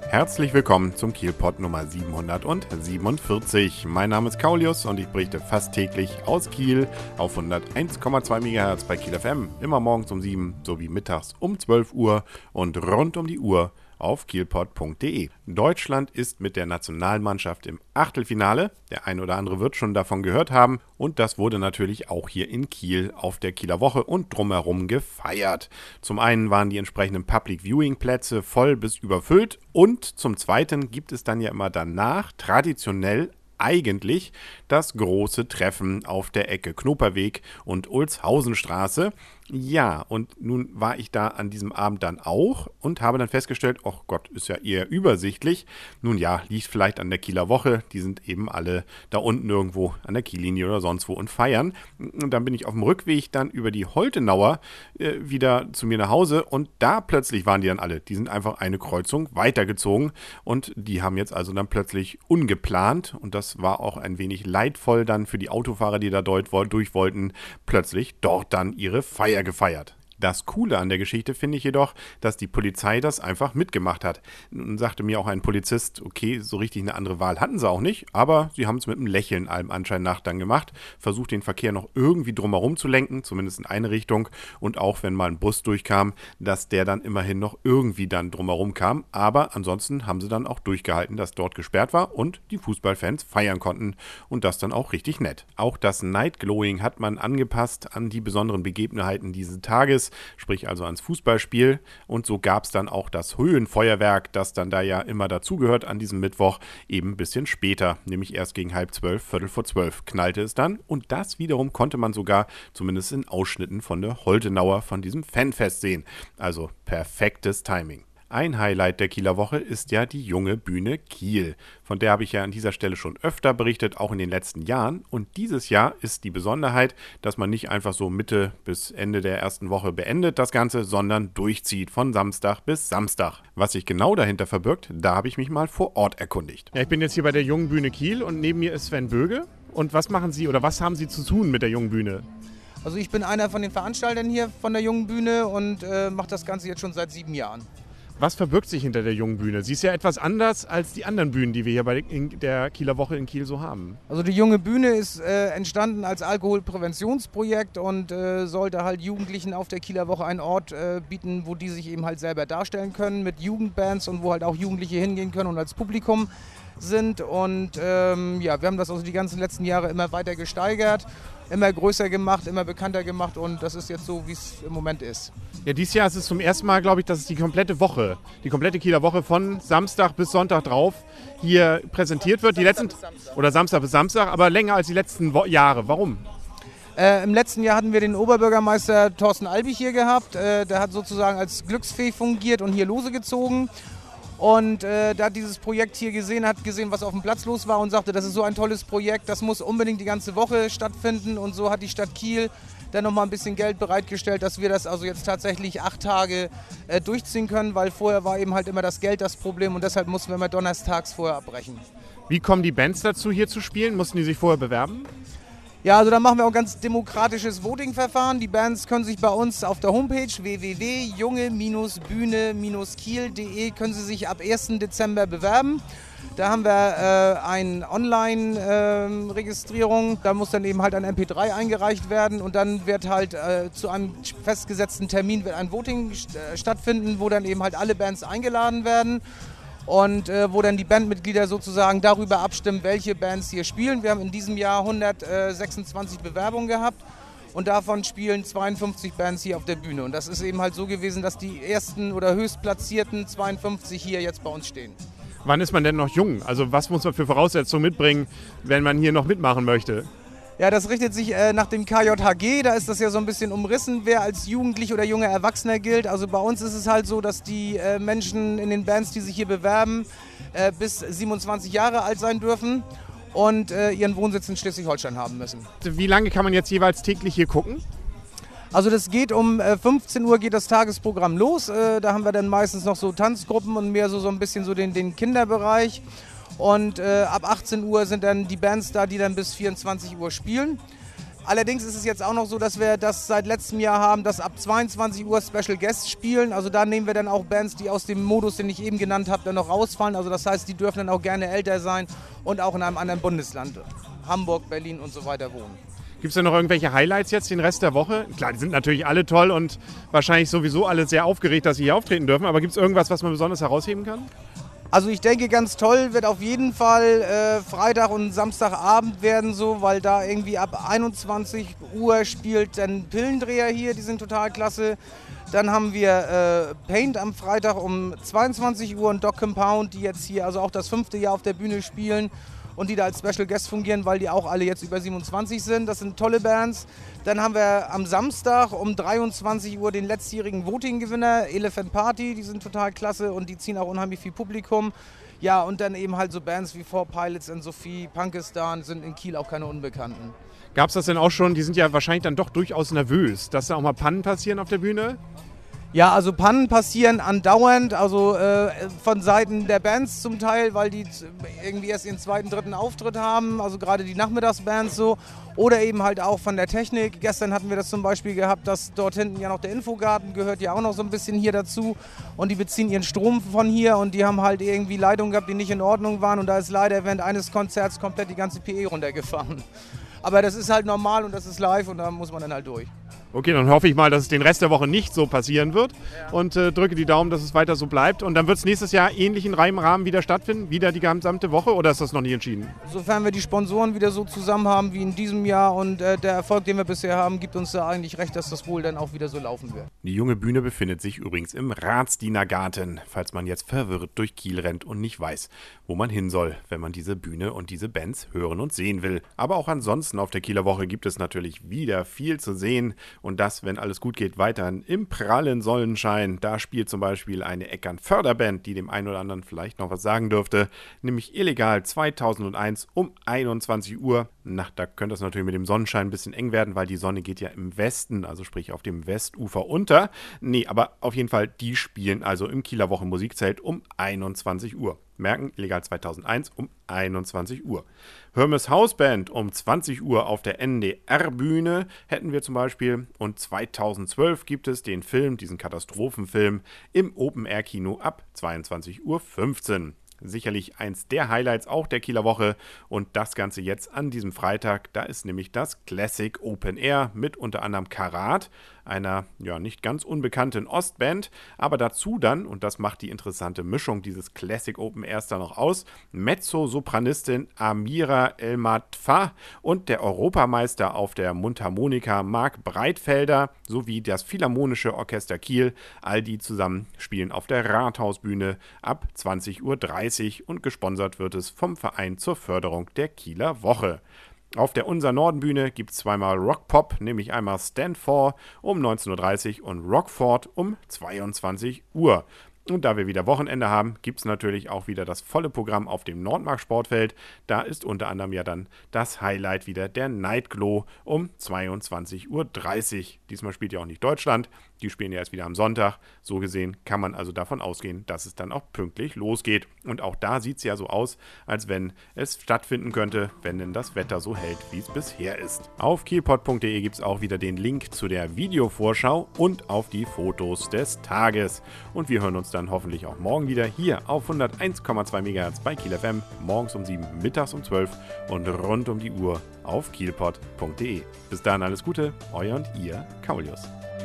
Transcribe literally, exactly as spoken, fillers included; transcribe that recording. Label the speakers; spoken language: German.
Speaker 1: Herzlich willkommen zum Kielpot Nummer siebenhundertsiebenundvierzig. Mein Name ist Kaulius und ich berichte fast täglich aus Kiel auf hunderteins Komma zwei Megahertz bei Kiel F M. Immer morgens um sieben sowie mittags um zwölf Uhr und rund um die Uhr auf kielpot punkt de. Deutschland ist mit der Nationalmannschaft im Achtelfinale. Der ein oder andere wird schon davon gehört haben. Und das wurde natürlich auch hier in Kiel auf der Kieler Woche und drumherum gefeiert. Zum einen waren die entsprechenden Public Viewing Plätze voll bis überfüllt. Und zum zweiten gibt es dann ja immer danach traditionell eigentlich das große Treffen auf der Ecke Knoperweg und Ulzhausenstraße. Ja, und nun war ich da an diesem Abend dann auch und habe dann festgestellt, ach Gott, ist ja eher übersichtlich. Nun ja, liegt vielleicht an der Kieler Woche, die sind eben alle da unten irgendwo an der Kiellinie oder sonst wo und feiern. Und dann bin ich auf dem Rückweg dann über die Holtenauer äh, wieder zu mir nach Hause und da plötzlich waren die dann alle. Die sind einfach eine Kreuzung weitergezogen und die haben jetzt also dann plötzlich ungeplant, und das war auch ein wenig leidvoll dann für die Autofahrer, die da durch wollten, plötzlich dort dann ihre Feier gefeiert. Das Coole an der Geschichte finde ich jedoch, dass die Polizei das einfach mitgemacht hat. Nun sagte mir auch ein Polizist, okay, so richtig eine andere Wahl hatten sie auch nicht, aber sie haben es mit einem Lächeln allem Anschein nach dann gemacht, versucht den Verkehr noch irgendwie drumherum zu lenken, zumindest in eine Richtung, und auch wenn mal ein Bus durchkam, dass der dann immerhin noch irgendwie dann drumherum kam, aber ansonsten haben sie dann auch durchgehalten, dass dort gesperrt war und die Fußballfans feiern konnten und das dann auch richtig nett. Auch das Night Glowing hat man angepasst an die besonderen Begebenheiten dieses Tages, sprich also ans Fußballspiel, und so gab es dann auch das Höhenfeuerwerk, das dann da ja immer dazugehört an diesem Mittwoch, eben ein bisschen später, nämlich erst gegen halb zwölf, viertel vor zwölf knallte es dann, und das wiederum konnte man sogar zumindest in Ausschnitten von der Holtenauer von diesem Fanfest sehen, also perfektes Timing. Ein Highlight der Kieler Woche ist ja die junge Bühne Kiel. Von der habe ich ja an dieser Stelle schon öfter berichtet, auch in den letzten Jahren. Und dieses Jahr ist die Besonderheit, dass man nicht einfach so Mitte bis Ende der ersten Woche beendet das Ganze, sondern durchzieht von Samstag bis Samstag. Was sich genau dahinter verbirgt, da habe ich mich mal vor Ort erkundigt.
Speaker 2: Ja, ich bin jetzt hier bei der jungen Bühne Kiel und neben mir ist Sven Böge. Und was machen Sie oder was haben Sie zu tun mit der jungen Bühne?
Speaker 3: Also ich bin einer von den Veranstaltern hier von der jungen Bühne und äh, mache das Ganze jetzt schon seit sieben Jahren.
Speaker 2: Was verbirgt sich hinter der jungen Bühne? Sie ist ja etwas anders als die anderen Bühnen, die wir hier bei der Kieler Woche in Kiel so haben.
Speaker 3: Also die junge Bühne ist äh, entstanden als Alkoholpräventionsprojekt und äh, sollte halt Jugendlichen auf der Kieler Woche einen Ort äh, bieten, wo die sich eben halt selber darstellen können mit Jugendbands und wo halt auch Jugendliche hingehen können und als Publikum sind. Und ähm, ja, wir haben das also die ganzen letzten Jahre immer weiter gesteigert, immer größer gemacht, immer bekannter gemacht, und das ist jetzt so, wie es im Moment ist.
Speaker 2: Ja, dieses Jahr ist es zum ersten Mal, glaube ich, dass es die komplette Woche, die komplette Kieler Woche von Samstag bis Sonntag drauf hier präsentiert wird. Die letzten, oder Samstag bis Samstag, aber länger als die letzten Wo- Jahre. Warum?
Speaker 3: Äh, Im letzten Jahr hatten wir den Oberbürgermeister Thorsten Albig hier gehabt. Äh, der hat sozusagen als Glücksfee fungiert und hier Lose gezogen. Und äh, der hat dieses Projekt hier gesehen, hat gesehen, was auf dem Platz los war und sagte, das ist so ein tolles Projekt, das muss unbedingt die ganze Woche stattfinden. Und so hat die Stadt Kiel dann nochmal ein bisschen Geld bereitgestellt, dass wir das also jetzt tatsächlich acht Tage äh, durchziehen können, weil vorher war eben halt immer das Geld das Problem und deshalb mussten wir immer donnerstags vorher abbrechen.
Speaker 2: Wie kommen die Bands dazu, hier zu spielen? Mussten die sich vorher bewerben?
Speaker 3: Ja, also da machen wir auch ein ganz demokratisches Voting-Verfahren. Die Bands können sich bei uns auf der Homepage w w w punkt junge Bühne Kiel punkt de können sie sich ab ersten Dezember bewerben. Da haben wir äh, eine Online-Registrierung. Äh, da muss dann eben halt ein M P drei eingereicht werden und dann wird halt äh, zu einem festgesetzten Termin wird ein Voting st- äh, stattfinden, wo dann eben halt alle Bands eingeladen werden. Und äh, wo dann die Bandmitglieder sozusagen darüber abstimmen, welche Bands hier spielen. Wir haben in diesem Jahr hundertsechsundzwanzig Bewerbungen gehabt und davon spielen zweiundfünfzig Bands hier auf der Bühne. Und das ist eben halt so gewesen, dass die ersten oder höchstplatzierten zweiundfünfzig hier jetzt bei uns stehen.
Speaker 2: Wann ist man denn noch jung? Also was muss man für Voraussetzungen mitbringen, wenn man hier noch mitmachen möchte?
Speaker 3: Ja, das richtet sich äh, nach dem K J H G, da ist das ja so ein bisschen umrissen, wer als Jugendlich oder junger Erwachsener gilt. Also bei uns ist es halt so, dass die äh, Menschen in den Bands, die sich hier bewerben, äh, bis siebenundzwanzig Jahre alt sein dürfen und äh, ihren Wohnsitz in Schleswig-Holstein haben müssen.
Speaker 2: Wie lange kann man jetzt jeweils täglich hier gucken?
Speaker 3: Also das geht um äh, fünfzehn Uhr geht das Tagesprogramm los. Äh, da haben wir dann meistens noch so Tanzgruppen und mehr so, so ein bisschen so den, den Kinderbereich. Und äh, ab achtzehn Uhr sind dann die Bands da, die dann bis vierundzwanzig Uhr spielen. Allerdings ist es jetzt auch noch so, dass wir das seit letztem Jahr haben, dass ab zweiundzwanzig Uhr Special Guests spielen. Also da nehmen wir dann auch Bands, die aus dem Modus, den ich eben genannt habe, dann noch rausfallen. Also das heißt, die dürfen dann auch gerne älter sein und auch in einem anderen Bundesland, Hamburg, Berlin und so weiter wohnen.
Speaker 2: Gibt es denn noch irgendwelche Highlights jetzt den Rest der Woche? Klar, die sind natürlich alle toll und wahrscheinlich sowieso alle sehr aufgeregt, dass sie hier auftreten dürfen. Aber gibt es irgendwas, was man besonders herausheben kann?
Speaker 3: Also ich denke, ganz toll wird auf jeden Fall äh, Freitag und Samstagabend werden so, weil da irgendwie ab einundzwanzig Uhr spielt dann Pillendreher hier, die sind total klasse. Dann haben wir äh, Paint am Freitag um zweiundzwanzig Uhr und Dog Compound, die jetzt hier also auch das fünfte Jahr auf der Bühne spielen und die da als Special Guest fungieren, weil die auch alle jetzt über siebenundzwanzig sind. Das sind tolle Bands. Dann haben wir am Samstag um dreiundzwanzig Uhr den letztjährigen Voting-Gewinner, Elephant Party, die sind total klasse und die ziehen auch unheimlich viel Publikum. Ja, und dann eben halt so Bands wie Four Pilots und Sophie, Punkistan sind in Kiel auch keine Unbekannten.
Speaker 2: Gab es das denn auch schon, die sind ja wahrscheinlich dann doch durchaus nervös, dass da auch mal Pannen passieren auf der Bühne?
Speaker 3: Ja, also Pannen passieren andauernd, also äh, von Seiten der Bands zum Teil, weil die irgendwie erst ihren zweiten, dritten Auftritt haben, also gerade die Nachmittagsbands so, oder eben halt auch von der Technik. Gestern hatten wir das zum Beispiel gehabt, dass dort hinten ja noch der Infogarten gehört ja auch noch so ein bisschen hier dazu und die beziehen ihren Strom von hier und die haben halt irgendwie Leitungen gehabt, die nicht in Ordnung waren und da ist leider während eines Konzerts komplett die ganze P E runtergefahren. Aber das ist halt normal und das ist live und da muss man dann halt durch.
Speaker 2: Okay, dann hoffe ich mal, dass es den Rest der Woche nicht so passieren wird
Speaker 3: Ja.
Speaker 2: und äh, drücke die Daumen, dass es weiter so bleibt. Und dann wird es nächstes Jahr ähnlich in reinem Rahmen wieder stattfinden, wieder die gesamte Woche, oder ist das noch nicht entschieden?
Speaker 3: Sofern wir die Sponsoren wieder so zusammen haben wie in diesem Jahr und äh, der Erfolg, den wir bisher haben, gibt uns da eigentlich recht, dass das wohl dann auch wieder so laufen wird.
Speaker 1: Die junge Bühne befindet sich übrigens im Ratsdienergarten, falls man jetzt verwirrt durch Kiel rennt und nicht weiß, wo man hin soll, wenn man diese Bühne und diese Bands hören und sehen will. Aber auch ansonsten auf der Kieler Woche gibt es natürlich wieder viel zu sehen und das, wenn alles gut geht, weiterhin im prallen Sonnenschein. Da spielt zum Beispiel eine Eckern-Förderband, die dem einen oder anderen vielleicht noch was sagen dürfte, nämlich Illegal zweitausendeins um einundzwanzig Uhr. Na, da könnte es natürlich mit dem Sonnenschein ein bisschen eng werden, weil die Sonne geht ja im Westen, also sprich auf dem Westufer unter. Nee, aber auf jeden Fall, die spielen also im Kieler Woche Musikzelt um einundzwanzig Uhr. Merken, Illegal zweitausendeins um einundzwanzig Uhr. Hermes Hausband um zwanzig Uhr auf der N D R-Bühne hätten wir zum Beispiel. Und zweitausendzwölf gibt es den Film, diesen Katastrophenfilm, im Open-Air-Kino ab zweiundzwanzig Uhr fünfzehn. Sicherlich eins der Highlights auch der Kieler Woche und das Ganze jetzt an diesem Freitag. Da ist nämlich das Classic Open Air mit unter anderem Karat, einer ja nicht ganz unbekannten Ostband, aber dazu dann, und das macht die interessante Mischung dieses Classic Open Airs da noch aus, Mezzo-Sopranistin Amira Elmatfa und der Europameister auf der Mundharmonika Marc Breitfelder sowie das Philharmonische Orchester Kiel. All die zusammen spielen auf der Rathausbühne ab zwanzig Uhr dreißig und gesponsert wird es vom Verein zur Förderung der Kieler Woche. Auf der Unser Norden-Bühne gibt es zweimal Rockpop, nämlich einmal Stand For um neunzehn Uhr dreißig und Rockford um zweiundzwanzig Uhr. Und da wir wieder Wochenende haben, gibt es natürlich auch wieder das volle Programm auf dem Nordmark Sportfeld. Da ist unter anderem ja dann das Highlight wieder der Nightglow um zweiundzwanzig Uhr dreißig. Diesmal spielt ja auch nicht Deutschland, die spielen ja erst wieder am Sonntag. So gesehen kann man also davon ausgehen, dass es dann auch pünktlich losgeht. Und auch da sieht es ja so aus, als wenn es stattfinden könnte, wenn denn das Wetter so hält, wie es bisher ist. Auf kielpot punkt de gibt es auch wieder den Link zu der Videovorschau und auf die Fotos des Tages. Und wir hören uns dann hoffentlich auch morgen wieder hier auf hunderteins Komma zwei Megahertz bei Kiel F M, morgens um sieben, mittags um zwölf und rund um die Uhr auf kielpot punkt de. Bis dahin alles Gute, euer und ihr Kaulius.